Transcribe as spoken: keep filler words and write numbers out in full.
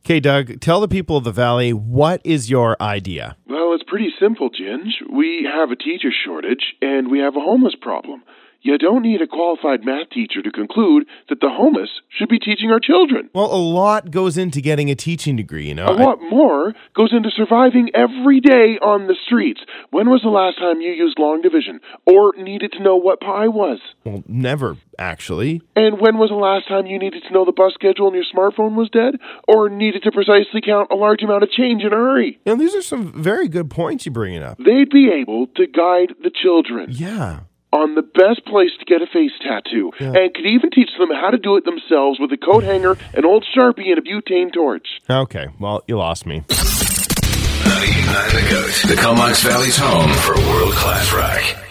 Okay, Doug, tell the people of the Valley, what is your idea? Well, it's pretty simple, Ginge. We have a teacher shortage, and we have a homeless problem. You don't need a qualified math teacher to conclude that the homeless should be teaching our children. Well, a lot goes into getting a teaching degree, you know. A lot more goes into surviving every day on the streets. When was the last time you used long division or needed to know what pi was? Well, never, actually. And when was the last time you needed to know the bus schedule and your smartphone was dead or needed to precisely count a large amount of change in a hurry? You know, these are some very good points you're bringing up. They'd be able to guide the children. Yeah. On the best place to get a face tattoo, yeah. And could even teach them how to do it themselves with a coat hanger, an old Sharpie, and a butane torch. Okay, well, you lost me. ninety-eight point nine The Goat, the Comox Valley's home for world-class rock.